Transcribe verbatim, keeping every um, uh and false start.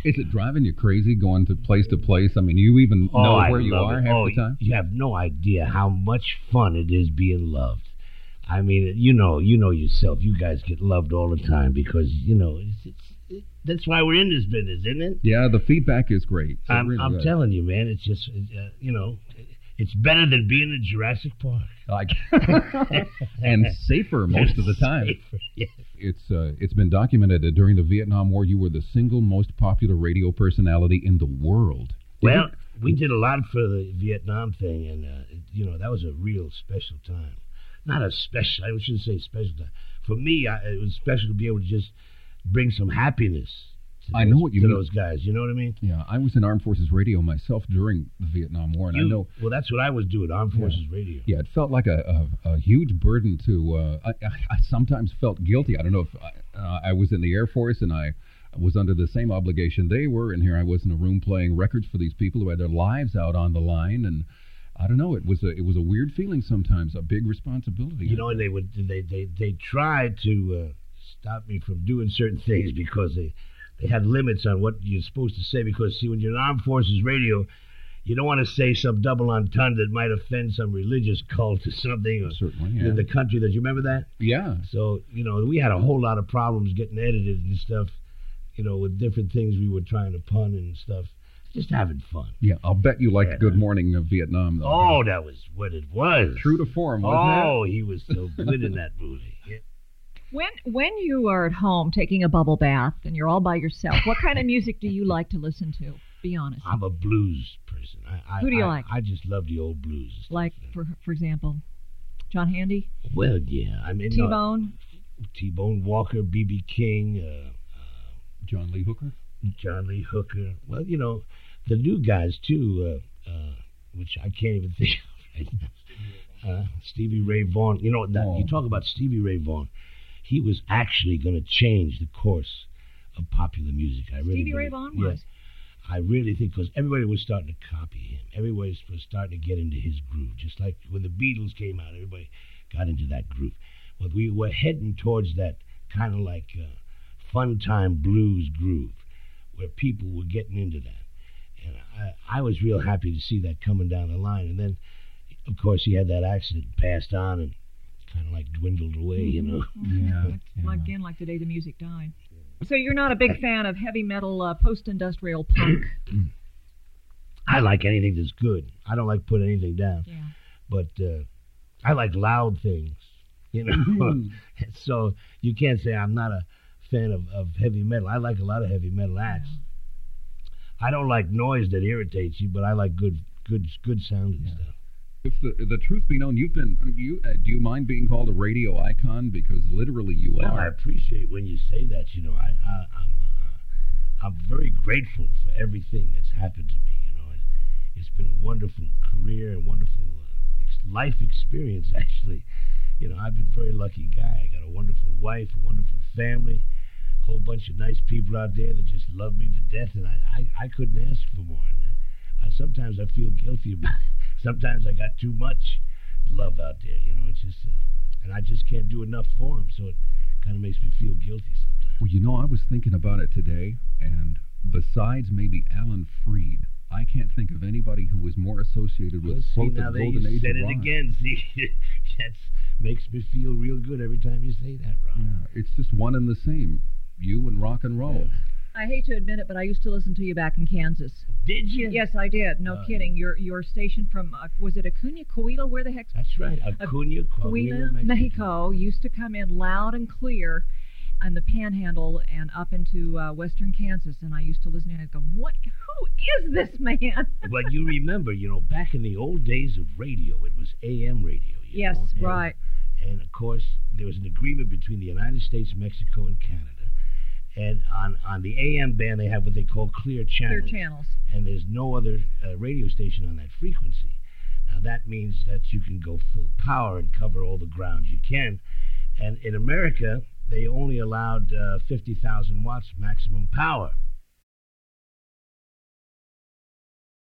Is it driving you crazy going to place to place? I mean, you even oh, know I where you are it. half oh, the time? You have no idea how much fun it is being loved. I mean, you know, you know yourself. You guys get loved all the time because, you know, it's, it's, it, that's why we're in this business, isn't it? Yeah, the feedback is great. It I'm, really I'm is. telling you, man, it's just, uh, you know, it's better than being in Jurassic Park. Like, and safer most of the time. Safer, yes. It's uh, it's been documented that during the Vietnam War, you were the single most popular radio personality in the world. Did Well, you? we did a lot for the Vietnam thing, and, uh, it, you know, that was a real special time. Not a special, I shouldn't say special time. For me, I, it was special to be able to just bring some happiness to, I those, know what you to mean. those guys. You know what I mean? Yeah, I was in Armed Forces Radio myself during the Vietnam War, and You, I know. Well, that's what I was doing, Armed Forces Yeah. Radio. Yeah, it felt like a, a, a huge burden to. Uh, I, I, I sometimes felt guilty. I don't know if I, uh, I was in the Air Force and I was under the same obligation they were, and here I was in a room playing records for these people who had their lives out on the line, and I don't know. It was a it was a weird feeling sometimes, a big responsibility. You know, and they would they they they tried to uh, stop me from doing certain things because they they had limits on what you're supposed to say. Because see, when you're in Armed Forces Radio, you don't want to say some double entendre that might offend some religious cult or something, or Certainly, yeah. in the country. That you remember that? Yeah. So you know, we had a whole lot of problems getting edited and stuff. You know, with different things we were trying to pun and stuff. Just having fun. Yeah, I'll bet you liked Yeah. Good Morning of Vietnam, though. Oh, that was what it was. True to form, wasn't Oh, he was so good in that movie. Yeah. When when you are at home taking a bubble bath and you're all by yourself, what kind of music do you like to listen to? Be honest. I'm a blues person. I, I, Who do you I, like? I just love the old blues. and stuff. Like, for for example, John Handy, Well, yeah. I mean, T-Bone. Uh, T-Bone Walker, B B King, uh, John Lee Hooker? uh, John Lee Hooker. Well, you know, the new guys, too, uh, uh, which I can't even think of right now. Uh, Stevie Ray Vaughan. You know, that, Oh. you talk about Stevie Ray Vaughan. He was actually going to change the course of popular music. I really Stevie Ray believe- Vaughan yeah. was. I really think because everybody was starting to copy him. Everybody was starting to get into his groove. Just like when the Beatles came out, everybody got into that groove. Well, we were heading towards that kind of like uh, fun time blues groove where people were getting into that. And I, I was real happy to see that coming down the line. And then, of course, he had that accident, passed on, and kind of like dwindled away, you know. Yeah, Like, like, again, like the day the music died. So you're not a big fan of heavy metal, uh, post-industrial punk. I like anything that's good. I don't like putting anything down. Yeah. But uh, I like loud things, you know. So you can't say I'm not a fan of, of heavy metal. I like a lot of heavy metal acts. I don't like noise that irritates you, but I like good, good, good sounding Yeah. stuff. If the, the truth be known, you've been you. Uh, do you mind being called a radio icon? Because literally, you Well, I are. appreciate when you say that. You know, I, I I'm uh, I'm very grateful for everything that's happened to me. You know, it, it's been a wonderful career, a wonderful uh, ex- life experience. Actually, you know, I've been a very lucky guy. I got a wonderful wife, a wonderful family, a whole bunch of nice people out there that just love me to death, and I I, I couldn't ask for more. And uh, I, sometimes I feel guilty about it. Sometimes I got too much love out there. You know, it's just, uh, and I just can't do enough for them, so it kind of makes me feel guilty sometimes. Well, you know, I was thinking about it today, and besides maybe Alan Freed, I can't think of anybody who was more associated with Well, see, quote, now the that golden you age said of it rock. again. See, that makes me feel real good every time you say that, Ron. Yeah, it's just one and the same. You and rock and roll. I hate to admit it, but I used to listen to you back in Kansas. Did you? Yes, I did. No Uh, kidding. Your your station from, uh, was it Acuna, Coahuila? Where the heck? That's right. Acuna, Coahuila, Coahuila, Mexico, used to come in loud and clear on the Panhandle and up into uh, western Kansas, and I used to listen and I'd go, what? Who is this man? Well, you remember, you know, back in the old days of radio, it was A M radio. You Yes, know? And- right. And, of course, there was an agreement between the United States, Mexico, and Canada. And on, on the A M band, they have what they call clear Clear channels. channels. And there's no other uh, radio station on that frequency. Now, that means that you can go full power and cover all the ground you can. And in America, they only allowed uh, fifty thousand watts maximum power.